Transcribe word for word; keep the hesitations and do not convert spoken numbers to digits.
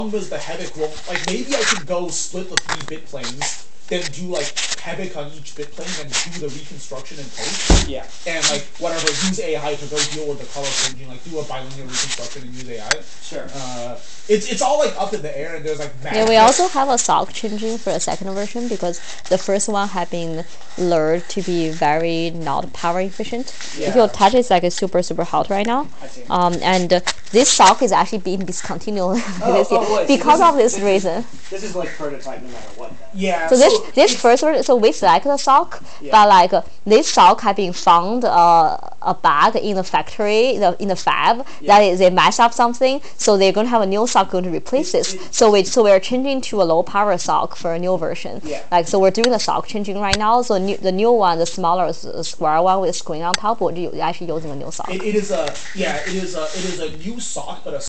was the Hebic won't, like, maybe I could go split the three bit planes, then do, like, Hebic on each bit plane, and do the reconstruction in post. Yeah. And, like, whatever, use A I to go deal with the color changing, like, do a bilinear reconstruction and use A I. Sure. Uh, it's, it's all, like, up in the air, and there's, like, Yeah, we also have a sock changing for the second version, because the first one had been lured to be very not power efficient. Yeah. If you touch it, it's like it's super, super hot right now. I see. Um, and uh, this sock is actually being discontinued Oh, this year oh, wait, so because this of is- this, this is- reason. This is like prototype no matter what then. Yeah. So this this first version, so we select the sock, Yeah. but like uh, this sock had been found uh, a bug in the factory, in the, in the fab, Yeah. that is, they mess up something, so they're going to have a new sock going to replace this. it- So we so we're changing to a low power sock for a new version. Yeah. Like so we're doing the sock changing right now. So new, the new one, the smaller s- uh, square one with screen on top, we're u- actually using a new sock. It, it is a, yeah, it is a, it is a new sock, but a